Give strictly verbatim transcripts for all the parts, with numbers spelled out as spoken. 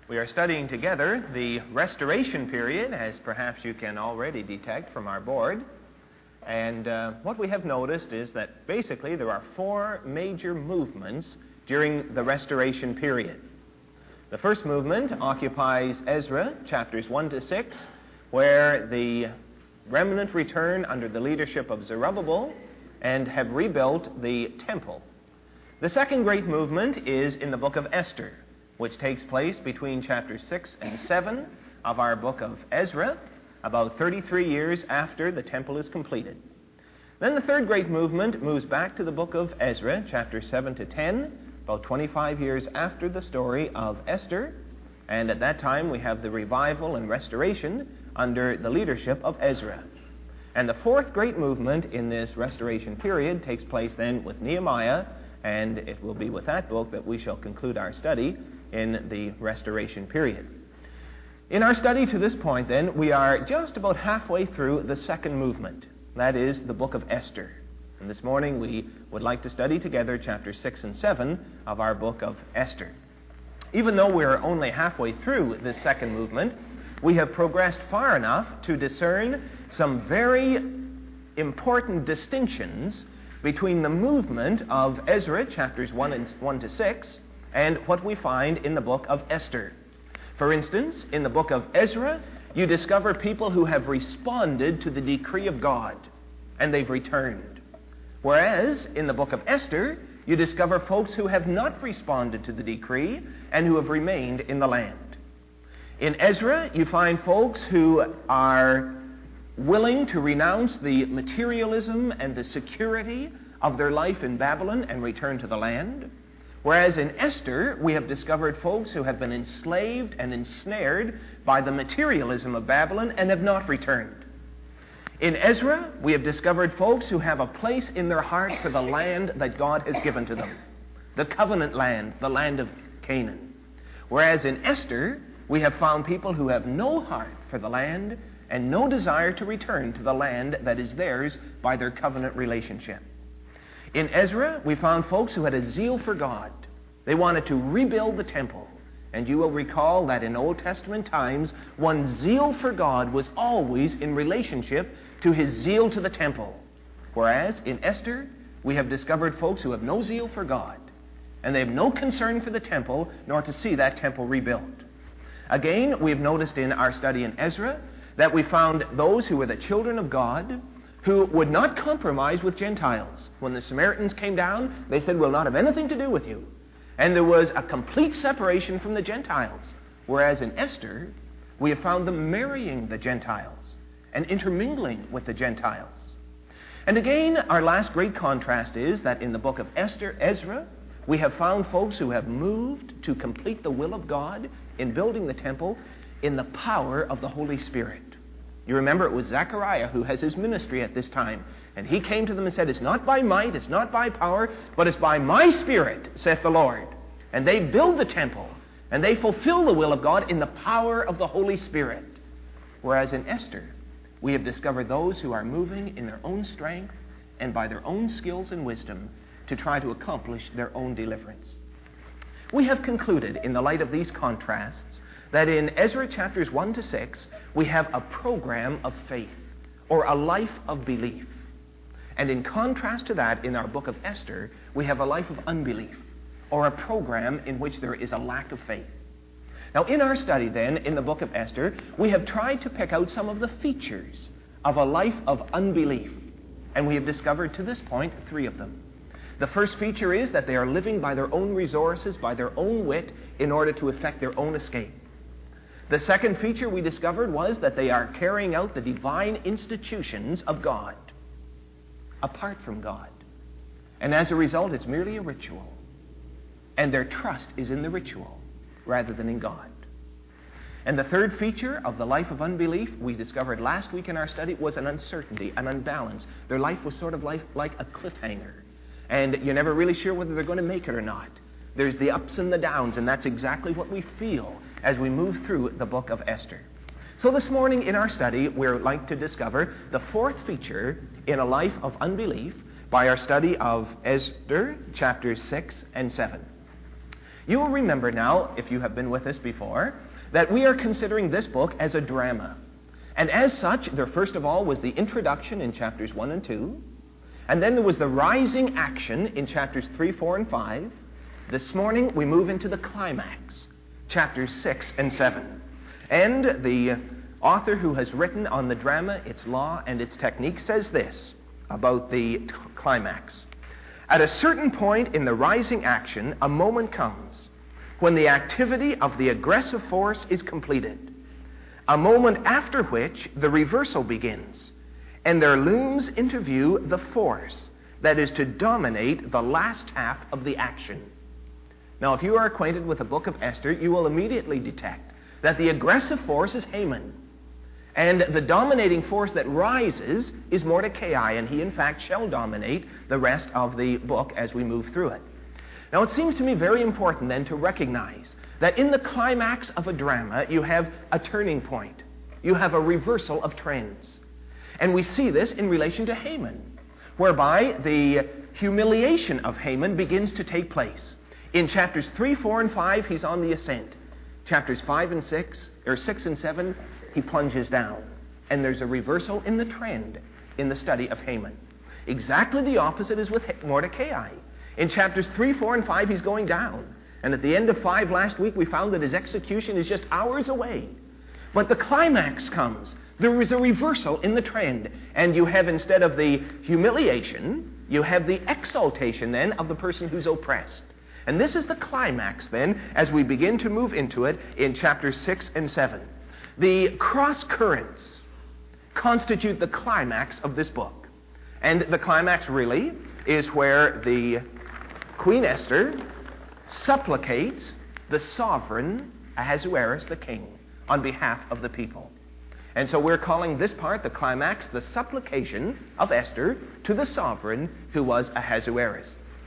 We are studying together the Restoration period, as perhaps you can already detect from our board. And uh, what we have noticed is that basically there are four major movements during the Restoration period. The first movement occupies Ezra, chapters one to six, where the remnant return under the leadership of Zerubbabel and have rebuilt the temple. The second great movement is in the book of Esther, which takes place between chapters six and seven of our book of Ezra, about thirty-three years after the temple is completed. Then the third great movement moves back to the book of Ezra, chapters seven to ten, about twenty-five years after the story of Esther, and at that time we have the revival and restoration under the leadership of Ezra. And the fourth great movement in this restoration period takes place then with Nehemiah, and it will be with that book that we shall conclude our study in the restoration period. In our study to this point then, we are just about halfway through the second movement. That is the book of Esther. And this morning we would like to study together chapters six and seven of our book of Esther. Even though we're only halfway through this second movement, we have progressed far enough to discern some very important distinctions between the movement of Ezra, chapters one and one to six, and what we find in the book of Esther. For instance, in the book of Ezra, you discover people who have responded to the decree of God, and they've returned. Whereas, in the book of Esther, you discover folks who have not responded to the decree and who have remained in the land. In Ezra, you find folks who are willing to renounce the materialism and the security of their life in Babylon and return to the land. Whereas in Esther, we have discovered folks who have been enslaved and ensnared by the materialism of Babylon and have not returned. In Ezra, we have discovered folks who have a place in their heart for the land that God has given to them, the covenant land, the land of Canaan. Whereas in Esther, we have found people who have no heart for the land and no desire to return to the land that is theirs by their covenant relationship. In Ezra, we found folks who had a zeal for God. They wanted to rebuild the temple. And you will recall that in Old Testament times, one's zeal for God was always in relationship to his zeal to the temple. Whereas in Esther, we have discovered folks who have no zeal for God, and they have no concern for the temple, nor to see that temple rebuilt. Again, we have noticed in our study in Ezra that we found those who were the children of God who would not compromise with Gentiles. When the Samaritans came down, they said, "We'll not have anything to do with you." And there was a complete separation from the Gentiles. Whereas in Esther, we have found them marrying the Gentiles and intermingling with the Gentiles. And again, our last great contrast is that in the book of Esther, Ezra, we have found folks who have moved to complete the will of God in building the temple in the power of the Holy Spirit. You remember it was Zechariah who has his ministry at this time. And he came to them and said, "It's not by might, it's not by power, but it's by my Spirit, saith the Lord." And they build the temple, and they fulfill the will of God in the power of the Holy Spirit. Whereas in Esther, we have discovered those who are moving in their own strength and by their own skills and wisdom to try to accomplish their own deliverance. We have concluded, in the light of these contrasts, that in Ezra chapters one to six, we have a program of faith, or a life of belief. And in contrast to that, in our book of Esther, we have a life of unbelief, or a program in which there is a lack of faith. Now, in our study then, in the book of Esther, we have tried to pick out some of the features of a life of unbelief. And we have discovered to this point three of them. The first feature is that they are living by their own resources, by their own wit, in order to effect their own escape. The second feature we discovered was that they are carrying out the divine institutions of God, apart from God. And as a result, it's merely a ritual. And their trust is in the ritual rather than in God. And the third feature of the life of unbelief we discovered last week in our study was an uncertainty, an unbalance. Their life was sort of like, like a cliffhanger. And you're never really sure whether they're going to make it or not. There's the ups and the downs, and that's exactly what we feel as we move through the book of Esther. So this morning in our study, we're like to discover the fourth feature in a life of unbelief by our study of Esther chapters six and seven. You will remember now, if you have been with us before, that we are considering this book as a drama. And as such, there first of all was the introduction in chapters one and two, and then there was the rising action in chapters three, four, and five. This morning we move into the climax, chapters six and seven. And the author who has written on the drama, its law, and its technique says this about the t- climax. At a certain point in the rising action, a moment comes when the activity of the aggressive force is completed, a moment after which the reversal begins, and there looms into view the force that is to dominate the last half of the action. Now, if you are acquainted with the book of Esther, you will immediately detect that the aggressive force is Haman, and the dominating force that rises is Mordecai, and he in fact shall dominate the rest of the book as we move through it. Now, it seems to me very important then to recognize that in the climax of a drama you have a turning point. You have a reversal of trends. And we see this in relation to Haman, whereby the humiliation of Haman begins to take place. In chapters three, four, and five, he's on the ascent. Chapters five and six, or six and seven, he plunges down. And there's a reversal in the trend in the study of Haman. Exactly the opposite is with Mordecai. In chapters three, four, and five, he's going down. And at the end of five last week, we found that his execution is just hours away. But the climax comes. There is a reversal in the trend. And you have, instead of the humiliation, you have the exaltation then of the person who's oppressed. And this is the climax then as we begin to move into it in chapters six and seven. The cross currents constitute the climax of this book. And the climax really is where the Queen Esther supplicates the sovereign Ahasuerus, the king, on behalf of the people. And so we're calling this part, the climax, the supplication of Esther to the sovereign who was Ahasuerus.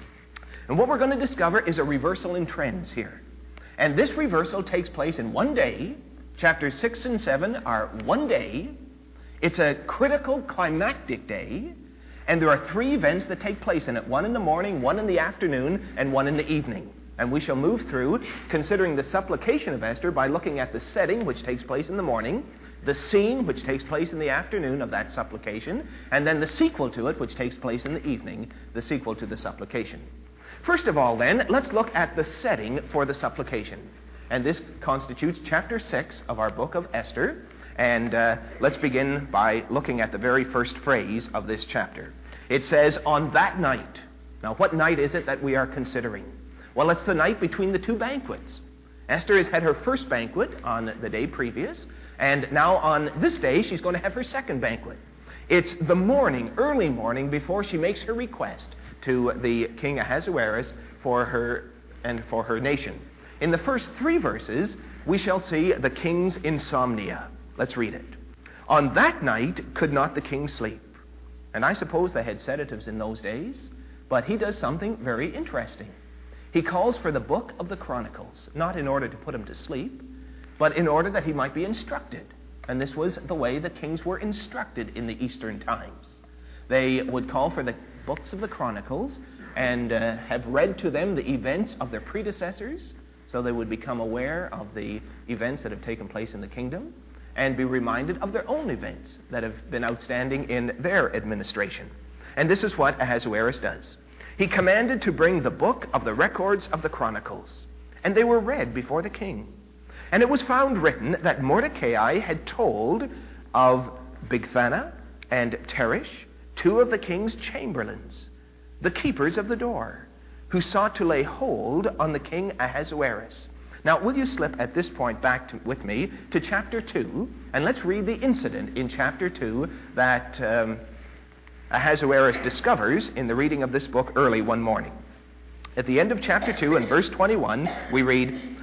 And what we're going to discover is a reversal in trends here. And this reversal takes place in one day. Chapters six and seven are one day. It's a critical climactic day. And there are three events that take place in it. One in the morning, one in the afternoon, and one in the evening. And we shall move through considering the supplication of Esther by looking at the setting, which takes place in the morning, the scene, which takes place in the afternoon of that supplication, and then the sequel to it, which takes place in the evening, the sequel to the supplication. First of all, then, let's look at the setting for the supplication. And this constitutes chapter six of our book of Esther. And uh, let's begin by looking at the very first phrase of this chapter. It says, on that night. Now, what night is it that we are considering? Well, it's the night between the two banquets. Esther has had her first banquet on the day previous, and now on this day she's going to have her second banquet. It's the morning, early morning, before she makes her request to the king Ahasuerus for her and for her nation. In the first three verses, we shall see the king's insomnia. Let's read it. On that night could not the king sleep. And I suppose they had sedatives in those days, but he does something very interesting. He calls for the book of the Chronicles, not in order to put him to sleep, but in order that he might be instructed. And this was the way the kings were instructed in the Eastern times. They would call for the books of the Chronicles and uh, have read to them the events of their predecessors, so they would become aware of the events that have taken place in the kingdom, and be reminded of their own events that have been outstanding in their administration. And this is what Ahasuerus does. He commanded to bring the book of the records of the Chronicles, and they were read before the king. And it was found written that Mordecai had told of Bigthana and Teresh, two of the king's chamberlains, the keepers of the door, who sought to lay hold on the king Ahasuerus. Now, will you slip at this point back to, with me to chapter two, and let's read the incident in chapter two that um, Ahasuerus discovers in the reading of this book early one morning. At the end of chapter two, in verse twenty-one, we read,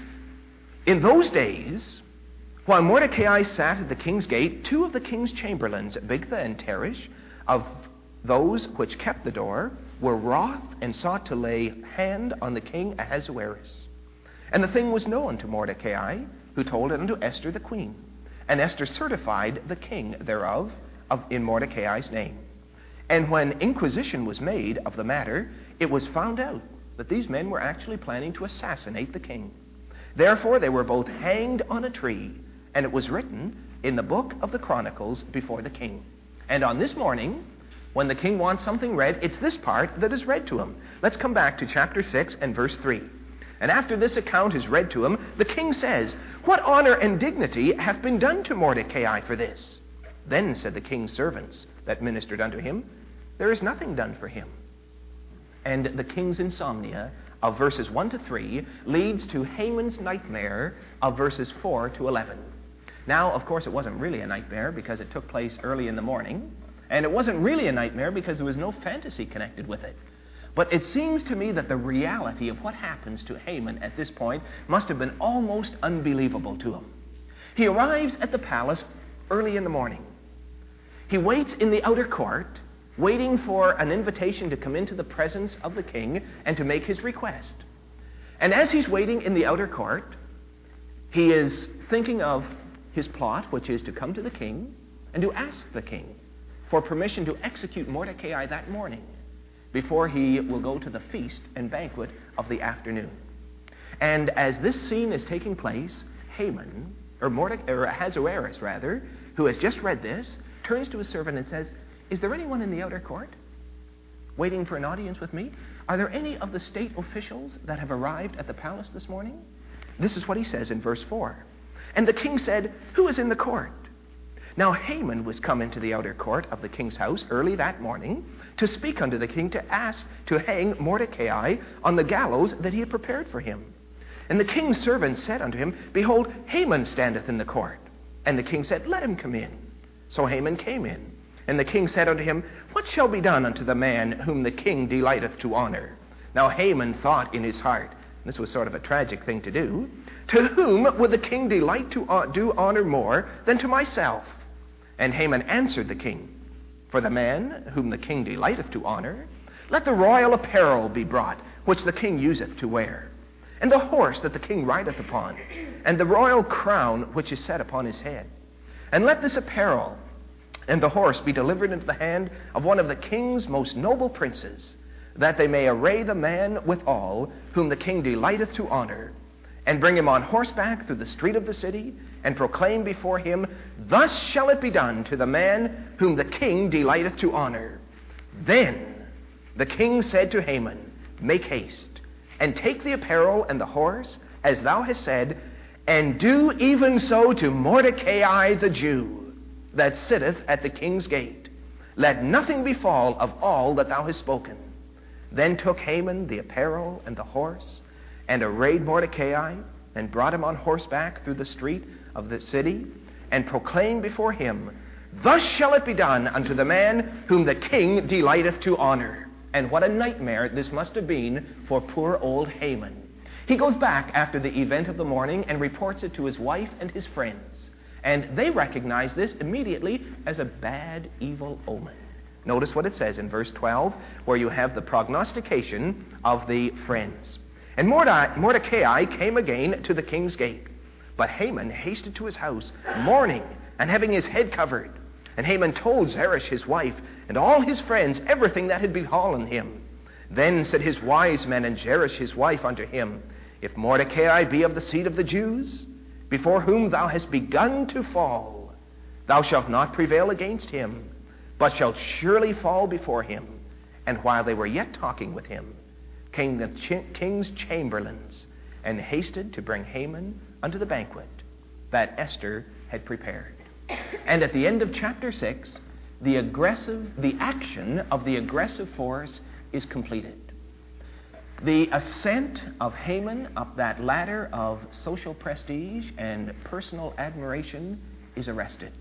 in those days, while Mordecai sat at the king's gate, two of the king's chamberlains, Bigtha and Teresh, of those which kept the door, were wroth and sought to lay hand on the king Ahasuerus. And the thing was known to Mordecai, who told it unto Esther the queen. And Esther certified the king thereof of, in Mordecai's name. And when inquisition was made of the matter, it was found out that these men were actually planning to assassinate the king. Therefore, they were both hanged on a tree, and it was written in the book of the Chronicles before the king. And on this morning, when the king wants something read, it's this part that is read to him. Let's come back to chapter six and verse three. And after this account is read to him, the king says, "What honor and dignity have been done to Mordecai for this?" Then said the king's servants that ministered unto him, "There is nothing done for him." And the king's insomnia of verses one to three leads to Haman's nightmare of verses four to eleven. Now, of course, it wasn't really a nightmare because it took place early in the morning, and it wasn't really a nightmare because there was no fantasy connected with it. But it seems to me that the reality of what happens to Haman at this point must have been almost unbelievable to him. He arrives at the palace early in the morning. He waits in the outer court, waiting for an invitation to come into the presence of the king and to make his request. And as he's waiting in the outer court, he is thinking of his plot, which is to come to the king and to ask the king for permission to execute Mordecai that morning before he will go to the feast and banquet of the afternoon. And as this scene is taking place, Haman, or, Mordecai, or Ahasuerus rather, who has just read this, turns to his servant and says, "Is there anyone in the outer court waiting for an audience with me? Are there any of the state officials that have arrived at the palace this morning?" This is what he says in verse four. And the king said, "Who is in the court?" Now Haman was come into the outer court of the king's house early that morning to speak unto the king, to ask to hang Mordecai on the gallows that he had prepared for him. And the king's servant said unto him, "Behold, Haman standeth in the court." And the king said, "Let him come in." So Haman came in. And the king said unto him, "What shall be done unto the man whom the king delighteth to honor?" Now Haman thought in his heart, this was sort of a tragic thing to do, "To whom would the king delight to uh, do honor more than to myself?" And Haman answered the king, "For the man whom the king delighteth to honor, let the royal apparel be brought, which the king useth to wear, and the horse that the king rideth upon, and the royal crown which is set upon his head. And let this apparel and the horse be delivered into the hand of one of the king's most noble princes, that they may array the man withal, whom the king delighteth to honor, and bring him on horseback through the street of the city, and proclaim before him, Thus shall it be done to the man whom the king delighteth to honor. Then the king said to Haman, Make haste, and take the apparel and the horse, as thou hast said, and do even so to Mordecai the Jew, that sitteth at the king's gate. Let nothing befall of all that thou hast spoken. Then took Haman the apparel and the horse, and arrayed Mordecai, and brought him on horseback through the street of the city, and proclaimed before him, Thus shall it be done unto the man whom the king delighteth to honor. And what a nightmare this must have been for poor old Haman. He goes back after the event of the morning and reports it to his wife and his friends. And they recognize this immediately as a bad, evil omen. Notice what it says in verse twelve, where you have the prognostication of the friends. And Mordecai came again to the king's gate. But Haman hasted to his house, mourning, and having his head covered. And Haman told Zeresh his wife, and all his friends, everything that had befallen him. Then said his wise men and Zeresh his wife unto him, If Mordecai be of the seed of the Jews, before whom thou hast begun to fall, thou shalt not prevail against him, but shalt surely fall before him. And while they were yet talking with him, came the ch- king's chamberlains, and hasted to bring Haman unto the banquet that Esther had prepared. And at the end of chapter six, the aggressive, the action of the aggressive force is completed. The ascent of Haman up that ladder of social prestige and personal admiration is arrested.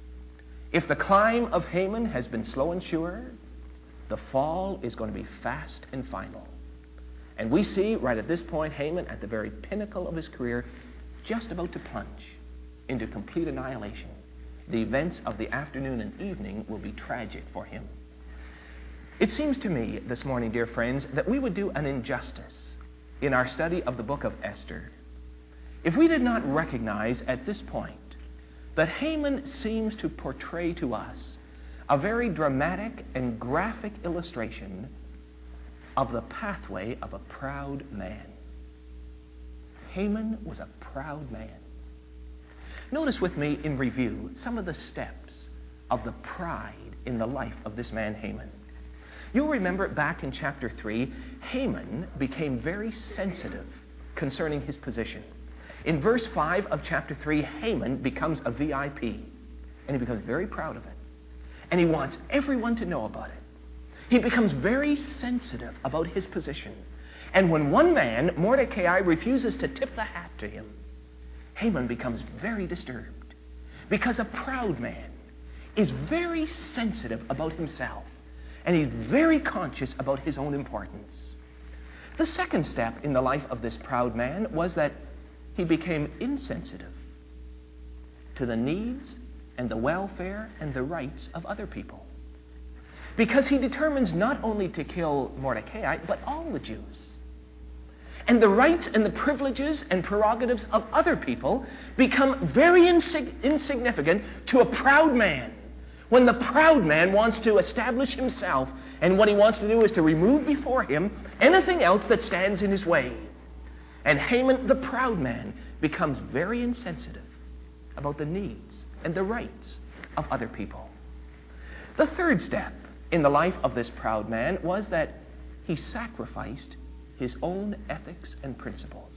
If the climb of Haman has been slow and sure, the fall is going to be fast and final. And we see right at this point Haman at the very pinnacle of his career, just about to plunge into complete annihilation. The events of the afternoon and evening will be tragic for him. It seems to me this morning, dear friends, that we would do an injustice in our study of the book of Esther if we did not recognize at this point that Haman seems to portray to us a very dramatic and graphic illustration of the pathway of a proud man. Haman was a proud man. Notice with me in review some of the steps of the pride in the life of this man Haman. You'll remember back in chapter three, Haman became very sensitive concerning his position. In verse five of chapter three, Haman becomes a V I P, and he becomes very proud of it. And he wants everyone to know about it. He becomes very sensitive about his position. And when one man, Mordecai, refuses to tip the hat to him, Haman becomes very disturbed, because a proud man is very sensitive about himself, and he's very conscious about his own importance. The second step in the life of this proud man was that he became insensitive to the needs and the welfare and the rights of other people, because he determines not only to kill Mordecai, but all the Jews. And the rights and the privileges and prerogatives of other people become very insig- insignificant to a proud man. When the proud man wants to establish himself, and what he wants to do is to remove before him anything else that stands in his way. And Haman, the proud man, becomes very insensitive about the needs and the rights of other people. The third step in the life of this proud man was that he sacrificed his own ethics and principles.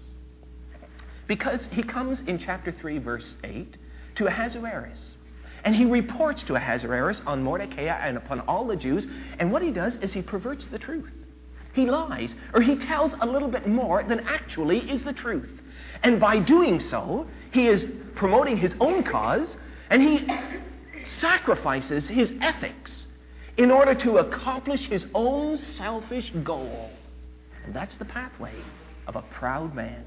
Because he comes in chapter three, verse eight, to Ahasuerus. And he reports to Ahasuerus on Mordecai and upon all the Jews. And what he does is he perverts the truth. He lies, or he tells a little bit more than actually is the truth. And by doing so, he is promoting his own cause, and he sacrifices his ethics in order to accomplish his own selfish goal. And that's the pathway of a proud man.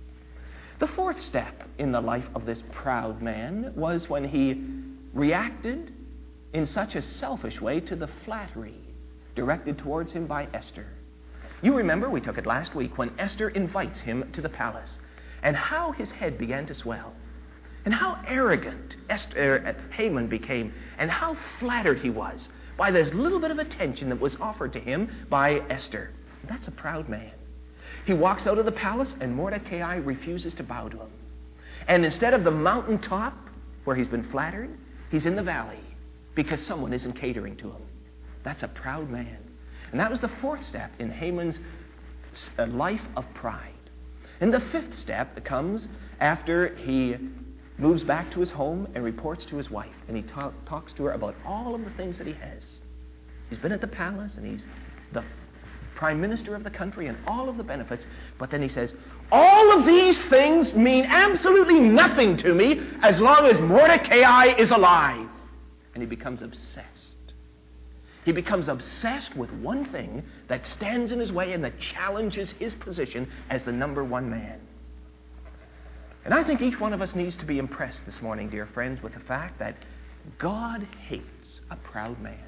The fourth step in the life of this proud man was when he reacted in such a selfish way to the flattery directed towards him by Esther. You remember, we took it last week, when Esther invites him to the palace, and how his head began to swell, and how arrogant Esther, uh, Haman became, and how flattered he was by this little bit of attention that was offered to him by Esther. That's a proud man. He walks out of the palace, and Mordecai refuses to bow to him. And instead of the mountaintop where he's been flattered, he's in the valley because someone isn't catering to him. That's a proud man. And that was the fourth step in Haman's life of pride. And the fifth step comes after he moves back to his home and reports to his wife. And he talk, talks to her about all of the things that he has. He's been at the palace, and he's the prime minister of the country and all of the benefits. But then he says, all of these things mean absolutely nothing to me as long as Mordecai is alive. And he becomes obsessed. He becomes obsessed with one thing that stands in his way and that challenges his position as the number one man. And I think each one of us needs to be impressed this morning, dear friends, with the fact that God hates a proud man.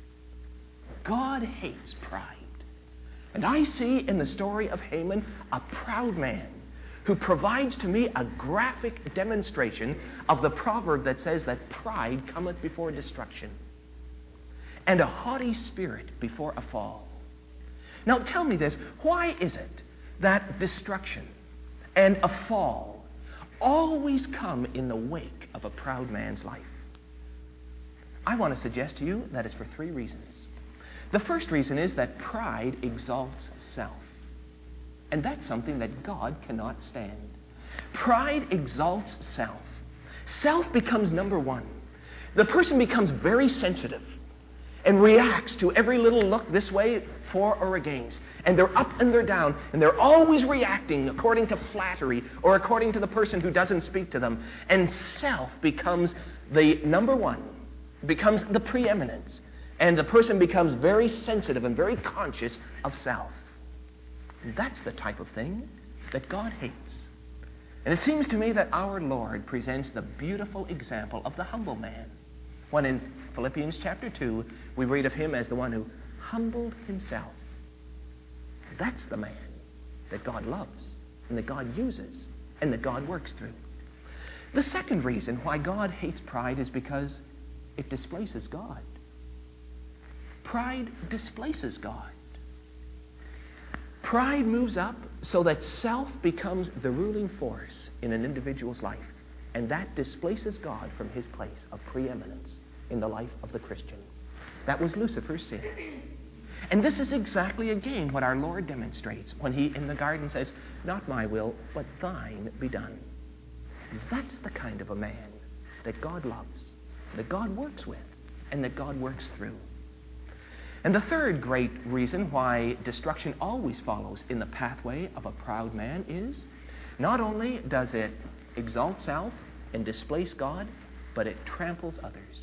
God hates pride. And I see in the story of Haman a proud man who provides to me a graphic demonstration of the proverb that says that pride cometh before destruction, and a haughty spirit before a fall. Now tell me this, why is it that destruction and a fall always come in the wake of a proud man's life? I want to suggest to you that it's for three reasons. The first reason is that pride exalts self. And that's something that God cannot stand. Pride exalts self. Self becomes number one. The person becomes very sensitive and reacts to every little look this way, for or against. And they're up and they're down, and they're always reacting according to flattery or according to the person who doesn't speak to them. And self becomes the number one, becomes the preeminence. And the person becomes very sensitive and very conscious of self. And that's the type of thing that God hates. And it seems to me that our Lord presents the beautiful example of the humble man, when in Philippians chapter two, we read of him as the one who humbled himself. That's the man that God loves, and that God uses, and that God works through. The second reason why God hates pride is because it displaces God. Pride displaces God. Pride moves up so that self becomes the ruling force in an individual's life, and that displaces God from his place of preeminence in the life of the Christian. That was Lucifer's sin. And this is exactly, again, what our Lord demonstrates when he, in the garden, says, "Not my will, but thine be done." That's the kind of a man that God loves, that God works with, and that God works through. And the third great reason why destruction always follows in the pathway of a proud man is, not only does it exalt self and displace God, but it tramples others.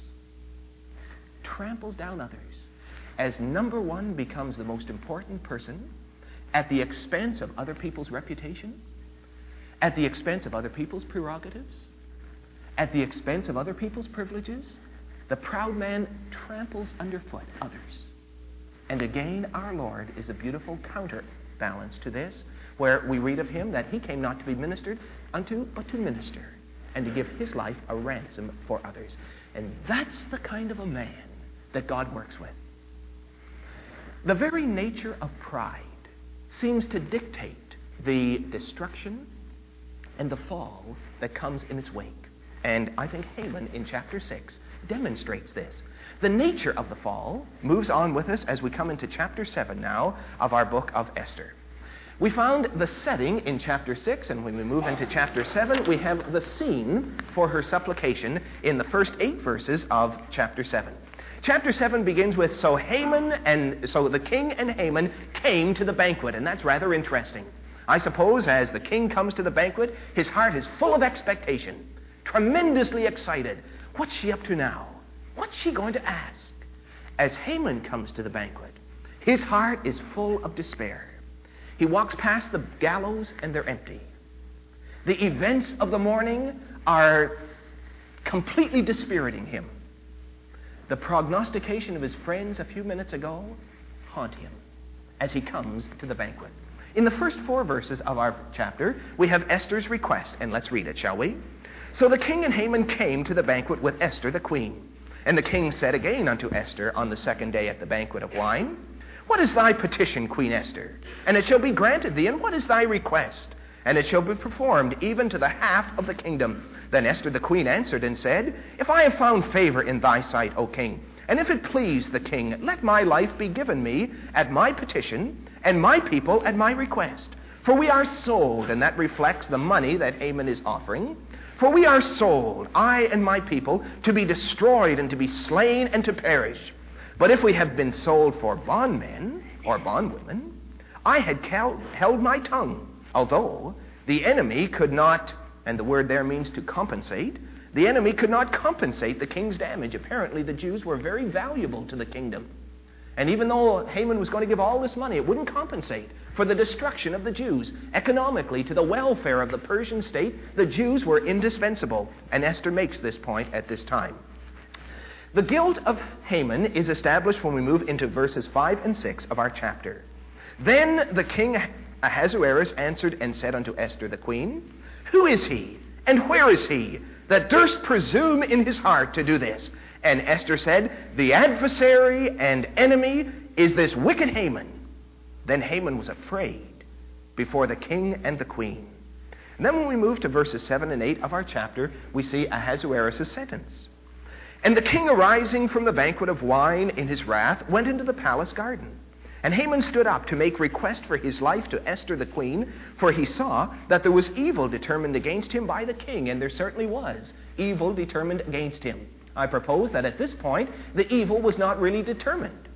Tramples down others. As number one becomes the most important person at the expense of other people's reputation, at the expense of other people's prerogatives, at the expense of other people's privileges, the proud man tramples underfoot others. And again, our Lord is a beautiful counterbalance to this, where we read of him that he came not to be ministered unto, but to minister, and to give his life a ransom for others. And that's the kind of a man that God works with. The very nature of pride seems to dictate the destruction and the fall that comes in its wake. And I think Haman in chapter six demonstrates this. The nature of the fall moves on with us as we come into chapter seven now of our book of Esther. We found the setting in chapter six, and when we move into chapter seven, we have the scene for her supplication in the first eight verses of chapter seven. Chapter seven begins with, so Haman and so the king and Haman came to the banquet, and that's rather interesting. I suppose as the king comes to the banquet, his heart is full of expectation, tremendously excited. What's she up to now? What's she going to ask? As Haman comes to the banquet, his heart is full of despair. He walks past the gallows and they're empty. The events of the morning are completely dispiriting him. The prognostication of his friends a few minutes ago haunt him as he comes to the banquet. In the first four verses of our chapter, we have Esther's request, and let's read it, shall we? So the king and Haman came to the banquet with Esther the queen. And the king said again unto Esther on the second day at the banquet of wine, What is thy petition, Queen Esther? And it shall be granted thee. And what is thy request? And it shall be performed even to the half of the kingdom. Then Esther the queen answered and said, If I have found favor in thy sight, O king, and if it please the king, let my life be given me at my petition, and my people at my request. For we are sold, and that reflects the money that Haman is offering. For we are sold, I and my people, to be destroyed and to be slain and to perish. But if we have been sold for bondmen or bondwomen, I had cal- held my tongue, although the enemy could not, and the word there means to compensate, the enemy could not compensate the king's damage. Apparently the Jews were very valuable to the kingdom. And even though Haman was going to give all this money, it wouldn't compensate for the destruction of the Jews. Economically, to the welfare of the Persian state, the Jews were indispensable. And Esther makes this point at this time. The guilt of Haman is established when we move into verses five and six of our chapter. Then the king Ahasuerus answered and said unto Esther the queen, Who is he, and where is he, that durst presume in his heart to do this? And Esther said, The adversary and enemy is this wicked Haman. Then Haman was afraid before the king and the queen. And then when we move to verses seven and eight of our chapter, we see Ahasuerus' sentence. And the king, arising from the banquet of wine in his wrath, went into the palace garden. And Haman stood up to make request for his life to Esther the queen, for he saw that there was evil determined against him by the king, and there certainly was evil determined against him. I propose that at this point, the evil was not really determined.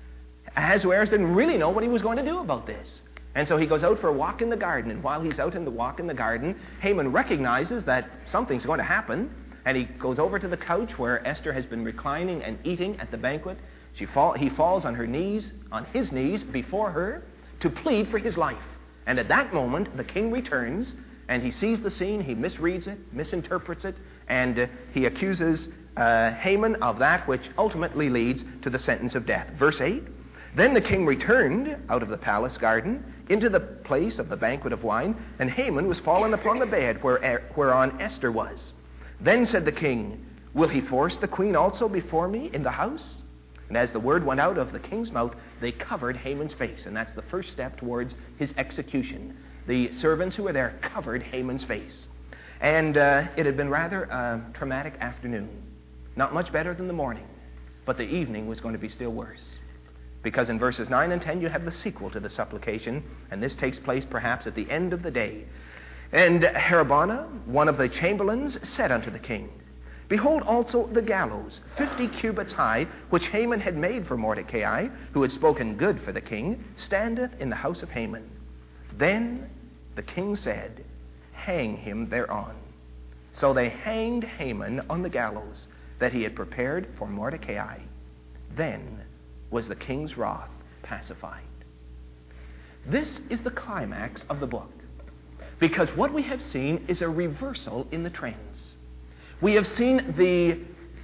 Ahasuerus didn't really know what he was going to do about this. And so he goes out for a walk in the garden, and while he's out in the walk in the garden, Haman recognizes that something's going to happen, and he goes over to the couch where Esther has been reclining and eating at the banquet. She fall, he falls on her knees, on his knees before her, to plead for his life. And at that moment, the king returns, and he sees the scene, he misreads it, misinterprets it, and uh, he accuses uh, Haman of that which ultimately leads to the sentence of death. Verse eight, Then the king returned out of the palace garden into the place of the banquet of wine, and Haman was fallen upon the bed where, whereon Esther was. Then said the king, Will he force the queen also before me in the house? And as the word went out of the king's mouth, they covered Haman's face. And that's the first step towards his execution. The servants who were there covered Haman's face. And uh, it had been rather a traumatic afternoon. Not much better than the morning. But the evening was going to be still worse. Because in verses nine and ten you have the sequel to the supplication. And this takes place perhaps at the end of the day. And Harbona, one of the chamberlains, said unto the king, Behold also the gallows, fifty cubits high, which Haman had made for Mordecai, who had spoken good for the king, standeth in the house of Haman. Then the king said, Hang him thereon. So they hanged Haman on the gallows that he had prepared for Mordecai. Then was the king's wrath pacified. This is the climax of the book, because what we have seen is a reversal in the trends. We have seen the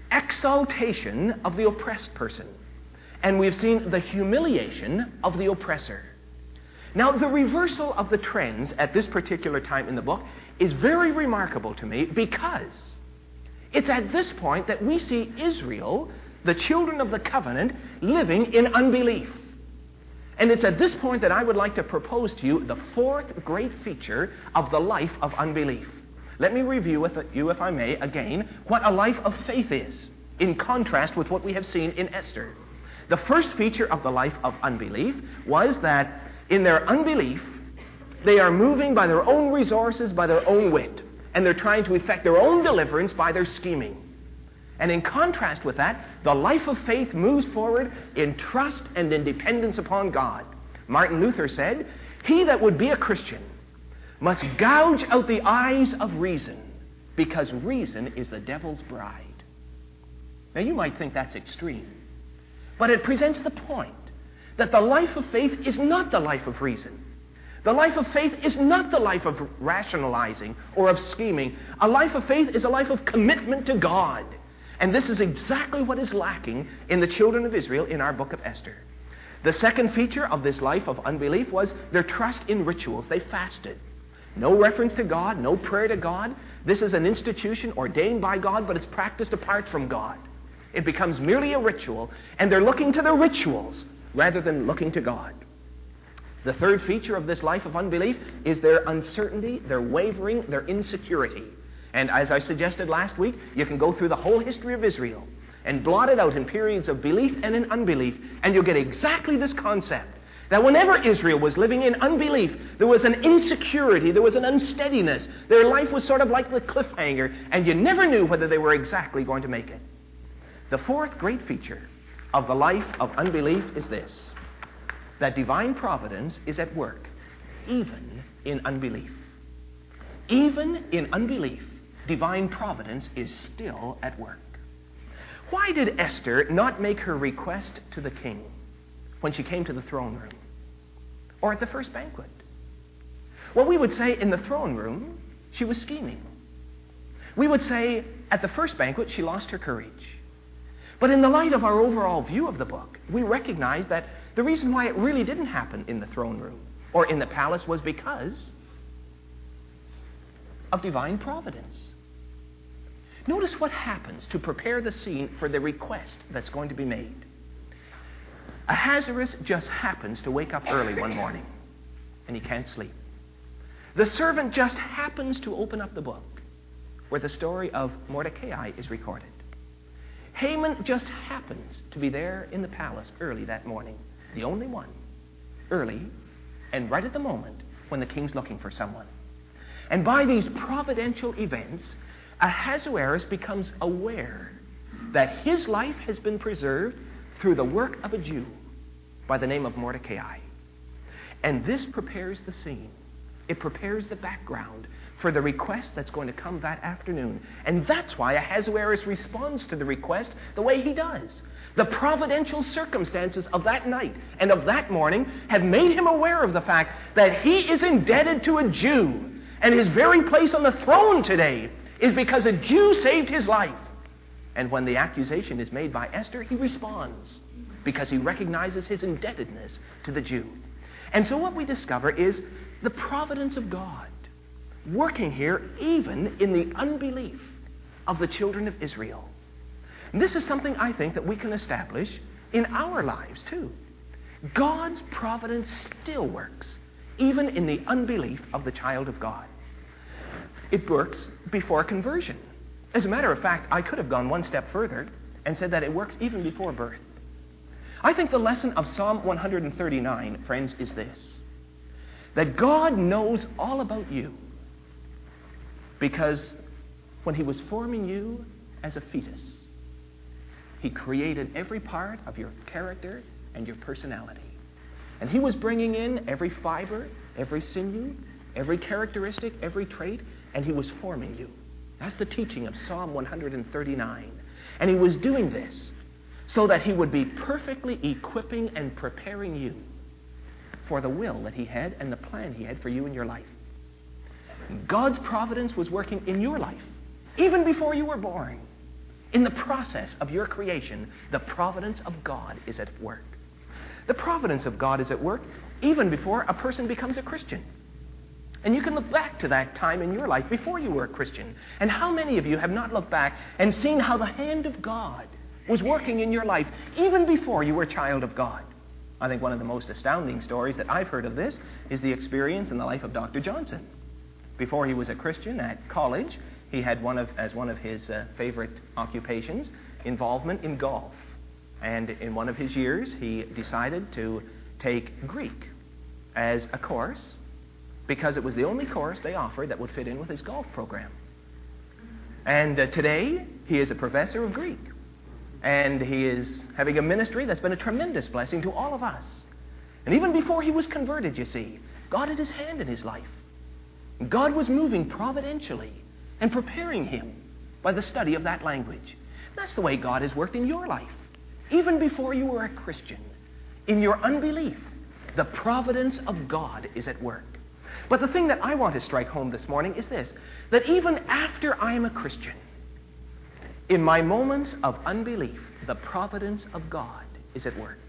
exaltation of the oppressed person, and we've seen the humiliation of the oppressor. Now, the reversal of the trends at this particular time in the book is very remarkable to me, because it's at this point that we see Israel, the children of the covenant, living in unbelief. And it's at this point that I would like to propose to you the fourth great feature of the life of unbelief. Let me review with you, if I may, again, what a life of faith is, in contrast with what we have seen in Esther. The first feature of the life of unbelief was that in their unbelief, they are moving by their own resources, by their own wit, and they're trying to effect their own deliverance by their scheming. And in contrast with that, the life of faith moves forward in trust and in dependence upon God. Martin Luther said, He that would be a Christian must gouge out the eyes of reason, because reason is the devil's bride. Now you might think that's extreme, but it presents the point that the life of faith is not the life of reason. The life of faith is not the life of rationalizing or of scheming. A life of faith is a life of commitment to God. And this is exactly what is lacking in the children of Israel in our book of Esther. The second feature of this life of unbelief was their trust in rituals. They fasted. No reference to God, no prayer to God. This is an institution ordained by God, but it's practiced apart from God. It becomes merely a ritual, and they're looking to the rituals rather than looking to God. The third feature of this life of unbelief is their uncertainty, their wavering, their insecurity. And as I suggested last week, you can go through the whole history of Israel and blot it out in periods of belief and in unbelief, and you'll get exactly this concept, that whenever Israel was living in unbelief, there was an insecurity, there was an unsteadiness. Their life was sort of like the cliffhanger, and you never knew whether they were exactly going to make it. The fourth great feature of the life of unbelief is this, that divine providence is at work, even in unbelief. Even in unbelief, divine providence is still at work. Why did Esther not make her request to the king when she came to the throne room, or at the first banquet? Well, we would say in the throne room, she was scheming. We would say at the first banquet, she lost her courage. But in the light of our overall view of the book, we recognize that the reason why it really didn't happen in the throne room or in the palace was because of divine providence. Notice what happens to prepare the scene for the request that's going to be made. Ahasuerus just happens to wake up early one morning, and he can't sleep. The servant just happens to open up the book where the story of Mordecai is recorded. Haman just happens to be there in the palace early that morning, the only one, early, and right at the moment when the king's looking for someone. And by these providential events, Ahasuerus becomes aware that his life has been preserved through the work of a Jew by the name of Mordecai. And this prepares the scene. It prepares the background for the request that's going to come that afternoon. And that's why Ahasuerus responds to the request the way he does. The providential circumstances of that night and of that morning have made him aware of the fact that he is indebted to a Jew. And his very place on the throne today is because a Jew saved his life. And when the accusation is made by Esther, he responds because he recognizes his indebtedness to the Jew. And so what we discover is the providence of God working here even in the unbelief of the children of Israel. And this is something I think that we can establish in our lives too. God's providence still works, even in the unbelief of the child of God. It works before conversion. As a matter of fact, I could have gone one step further and said that it works even before birth. I think the lesson of Psalm one thirty-nine, friends, is this: that God knows all about you, because when He was forming you as a fetus, He created every part of your character and your personality. And He was bringing in every fiber, every sinew, every characteristic, every trait, and He was forming you. That's the teaching of Psalm one thirty-nine. And He was doing this so that He would be perfectly equipping and preparing you for the will that He had and the plan He had for you in your life. God's providence was working in your life, even before you were born. In the process of your creation, the providence of God is at work. The providence of God is at work even before a person becomes a Christian. And you can look back to that time in your life before you were a Christian. And how many of you have not looked back and seen how the hand of God was working in your life even before you were a child of God? I think one of the most astounding stories that I've heard of this is the experience in the life of Doctor Johnson. Before he was a Christian at college, he had one of, as one of his uh, favorite occupations, involvement in golf. And in one of his years, he decided to take Greek as a course because it was the only course they offered that would fit in with his golf program. And uh, today, he is a professor of Greek. And he is having a ministry that's been a tremendous blessing to all of us. And even before he was converted, you see, God had His hand in his life. God was moving providentially and preparing him by the study of that language. That's the way God has worked in your life. Even before you were a Christian, in your unbelief, the providence of God is at work. But the thing that I want to strike home this morning is this: that even after I am a Christian, in my moments of unbelief, the providence of God is at work.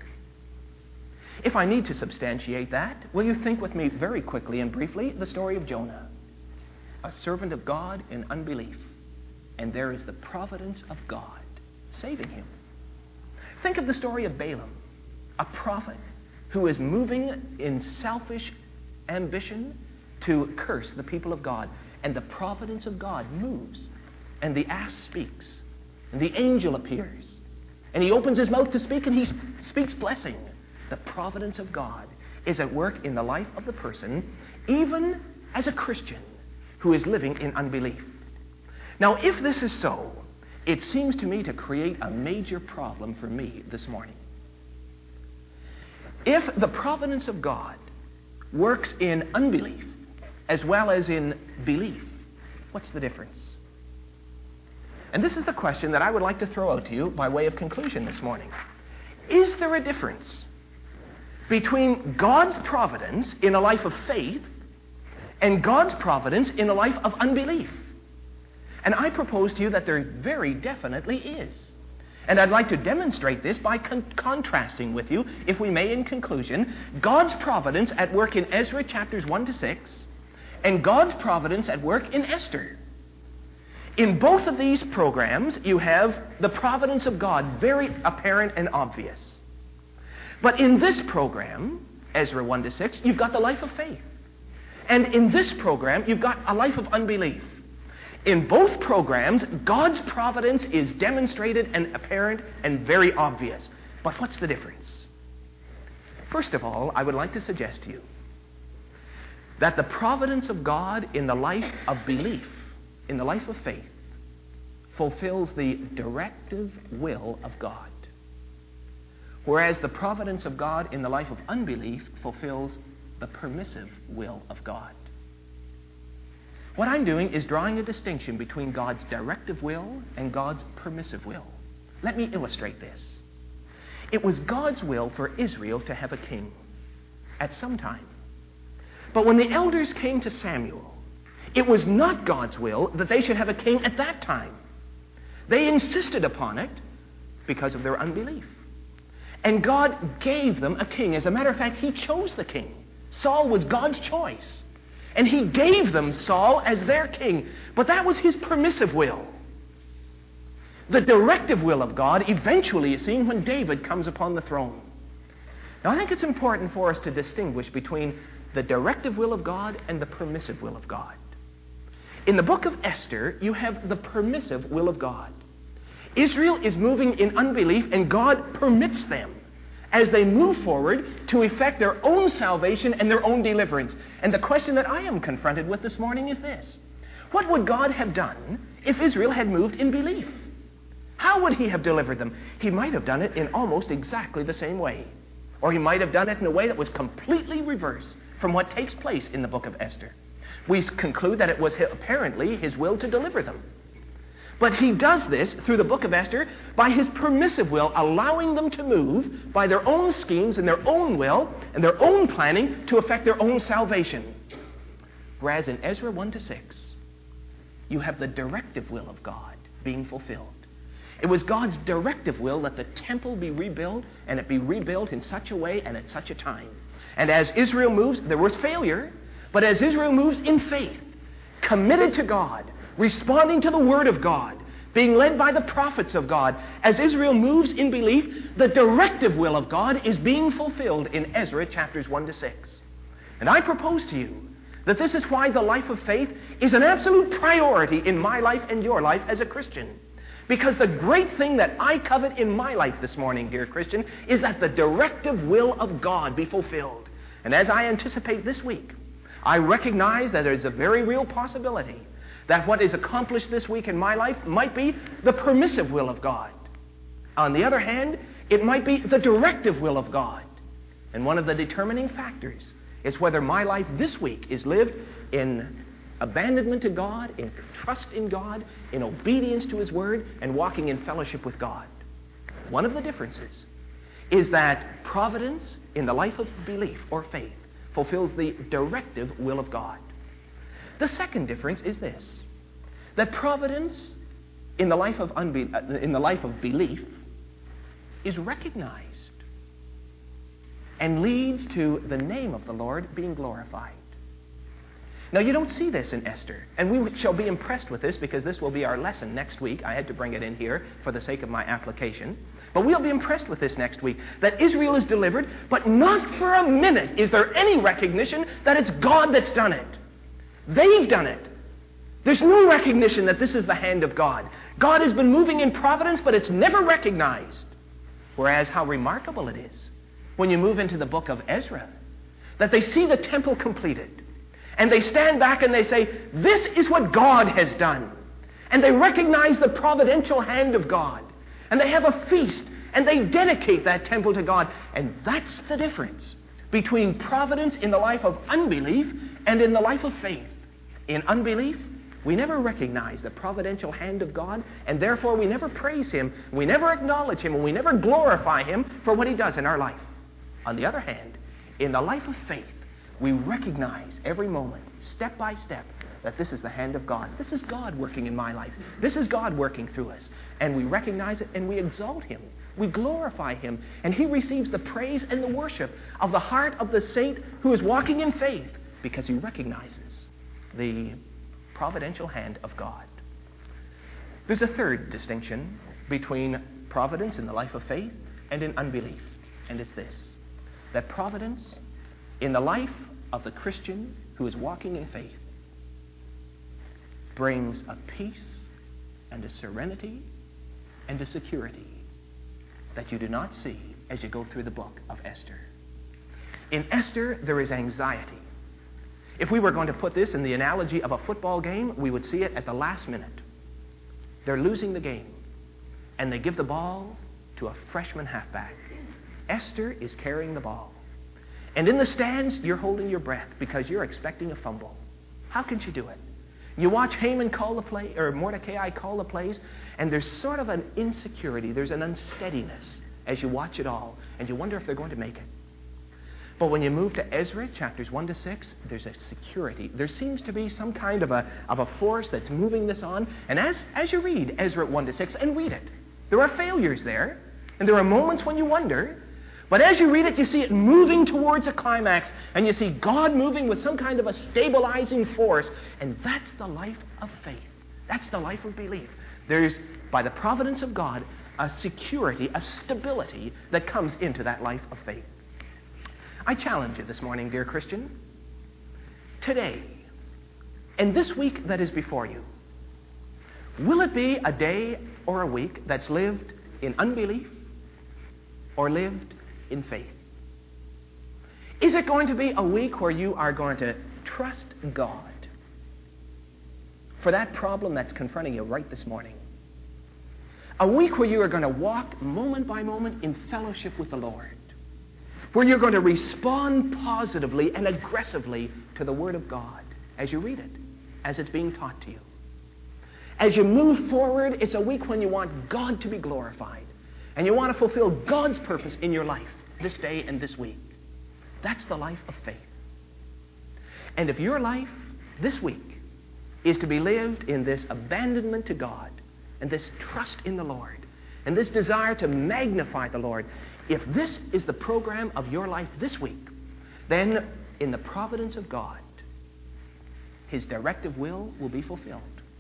If I need to substantiate that, will you think with me very quickly and briefly the story of Jonah, a servant of God in unbelief, and there is the providence of God saving him. Think of the story of Balaam, a prophet who is moving in selfish ambition to curse the people of God, and the providence of God moves, and the ass speaks, and the angel appears, and he opens his mouth to speak, and he speaks blessing. The providence of God is at work in the life of the person, even as a Christian who is living in unbelief. Now, if this is so, it seems to me to create a major problem for me this morning. If the providence of God works in unbelief as well as in belief, what's the difference? And this is the question that I would like to throw out to you by way of conclusion this morning. Is there a difference between God's providence in a life of faith and God's providence in a life of unbelief? And I propose to you that there very definitely is. And I'd like to demonstrate this by con- contrasting with you, if we may, in conclusion, God's providence at work in Ezra chapters one to six and God's providence at work in Esther. In both of these programs, you have the providence of God very apparent and obvious. But in this program, Ezra one to six, you've got the life of faith. And in this program, you've got a life of unbelief. In both programs, God's providence is demonstrated and apparent and very obvious. But what's the difference? First of all, I would like to suggest to you that the providence of God in the life of belief, in the life of faith, fulfills the directive will of God, whereas the providence of God in the life of unbelief fulfills the permissive will of God. What I'm doing is drawing a distinction between God's directive will and God's permissive will. Let me illustrate this. It was God's will for Israel to have a king at some time. But when the elders came to Samuel, it was not God's will that they should have a king at that time. They insisted upon it because of their unbelief. And God gave them a king. As a matter of fact, He chose the king. Saul was God's choice. And He gave them Saul as their king. But that was His permissive will. The directive will of God eventually is seen when David comes upon the throne. Now, I think it's important for us to distinguish between the directive will of God and the permissive will of God. In the book of Esther, you have the permissive will of God. Israel is moving in unbelief, and God permits them as they move forward to effect their own salvation and their own deliverance. And the question that I am confronted with this morning is this: what would God have done if Israel had moved in belief? How would he have delivered them? He might have done it in almost exactly the same way. Or he might have done it in a way that was completely reverse from what takes place in the book of Esther. We conclude that it was apparently his will to deliver them. But he does this through the book of Esther by his permissive will, allowing them to move by their own schemes and their own will and their own planning to effect their own salvation. Whereas in Ezra one to six, you have the directive will of God being fulfilled. It was God's directive will that the temple be rebuilt, and it be rebuilt in such a way and at such a time. And as Israel moves, there was failure, but as Israel moves in faith, committed to God, responding to the Word of God, being led by the prophets of God, as Israel moves in belief, the directive will of God is being fulfilled in Ezra chapters one to six. And I propose to you that this is why the life of faith is an absolute priority in my life and your life as a Christian. Because the great thing that I covet in my life this morning, dear Christian, is that the directive will of God be fulfilled. And as I anticipate this week, I recognize that there is a very real possibility that what is accomplished this week in my life might be the permissive will of God. On the other hand, it might be the directive will of God. And one of the determining factors is whether my life this week is lived in abandonment to God, in trust in God, in obedience to His Word, and walking in fellowship with God. One of the differences is that providence in the life of belief or faith fulfills the directive will of God. The second difference is this: that providence in the life of unbe- in the life of belief is recognized and leads to the name of the Lord being glorified. Now, you don't see this in Esther, and we shall be impressed with this because this will be our lesson next week. I had to bring it in here for the sake of my application. But we'll be impressed with this next week, that Israel is delivered, but not for a minute is there any recognition that it's God that's done it. They've done it. There's no recognition that this is the hand of God. God has been moving in providence, but it's never recognized. Whereas how remarkable it is when you move into the book of Ezra, that they see the temple completed, and they stand back and they say, this is what God has done. And they recognize the providential hand of God. And they have a feast, and they dedicate that temple to God. And that's the difference between providence in the life of unbelief and in the life of faith. In unbelief, we never recognize the providential hand of God, and therefore we never praise Him, we never acknowledge Him, and we never glorify Him for what He does in our life. On the other hand, in the life of faith, we recognize every moment, step by step, that this is the hand of God. This is God working in my life. This is God working through us. And we recognize it and we exalt Him. We glorify Him. And He receives the praise and the worship of the heart of the saint who is walking in faith because he recognizes the providential hand of God. There's a third distinction between providence in the life of faith and in unbelief. And it's this: that providence in the life of the Christian who is walking in faith brings a peace and a serenity and a security that you do not see as you go through the book of Esther. In Esther, there is anxiety. If we were going to put this in the analogy of a football game, we would see it at the last minute. They're losing the game, and they give the ball to a freshman halfback. Esther is carrying the ball. And in the stands, you're holding your breath because you're expecting a fumble. How can she do it? You watch Haman call the play, or Mordecai call the plays, and there's sort of an insecurity. There's an unsteadiness as you watch it all, and you wonder if they're going to make it. But when you move to Ezra, chapters one to six, there's a security. There seems to be some kind of a, of a force that's moving this on. And as, as you read Ezra one to six, and read it, there are failures there, and there are moments when you wonder. But as you read it, you see it moving towards a climax, and you see God moving with some kind of a stabilizing force. And that's the life of faith. That's the life of belief. There's, by the providence of God, a security, a stability that comes into that life of faith. I challenge you this morning, dear Christian, today, and this week that is before you, will it be a day or a week that's lived in unbelief or lived in faith? Is it going to be a week where you are going to trust God for that problem that's confronting you right this morning? A week where you are going to walk moment by moment in fellowship with the Lord, where you're going to respond positively and aggressively to the Word of God as you read it, as it's being taught to you. As you move forward, it's a week when you want God to be glorified, and you want to fulfill God's purpose in your life this day and this week. That's the life of faith. And if your life this week is to be lived in this abandonment to God, and this trust in the Lord, and this desire to magnify the Lord, if this is the program of your life this week, then in the providence of God, His directive will will be fulfilled.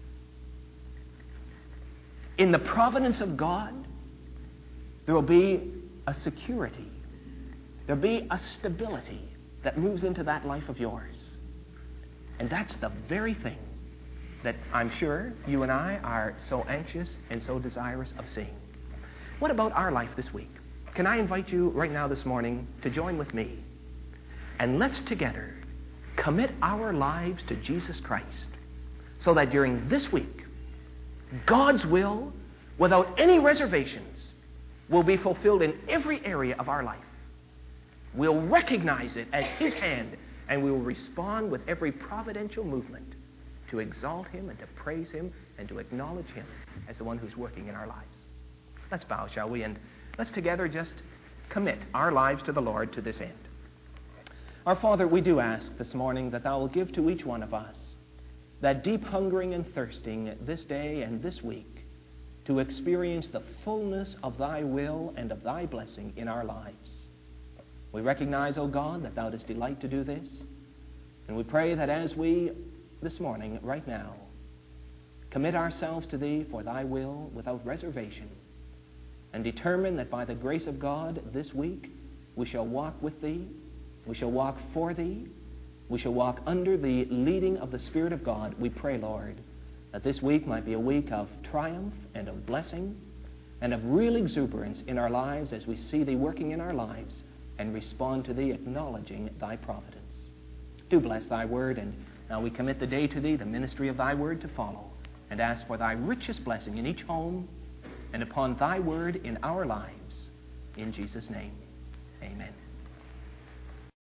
In the providence of God, there will be a security. There will be a stability that moves into that life of yours. And that's the very thing that I'm sure you and I are so anxious and so desirous of seeing. What about our life this week? Can I invite you right now this morning to join with me? And let's together commit our lives to Jesus Christ so that during this week, God's will, without any reservations, will be fulfilled in every area of our life. We'll recognize it as His hand, and we will respond with every providential movement to exalt Him and to praise Him and to acknowledge Him as the one who's working in our lives. Let's bow, shall we? And let's together just commit our lives to the Lord to this end. Our Father, we do ask this morning that Thou will give to each one of us that deep hungering and thirsting this day and this week to experience the fullness of Thy will and of Thy blessing in our lives. We recognize, O God, that Thou dost delight to do this, and we pray that as we this morning, right now, commit ourselves to Thee for Thy will without reservation, and determine that by the grace of God this week we shall walk with Thee, we shall walk for Thee, we shall walk under the leading of the Spirit of God. We pray, Lord, that this week might be a week of triumph and of blessing and of real exuberance in our lives as we see Thee working in our lives and respond to Thee, acknowledging Thy providence. Do bless Thy word, and now we commit the day to Thee, the ministry of Thy word to follow, and ask for Thy richest blessing in each home and upon Thy word in our lives. In Jesus' name, amen.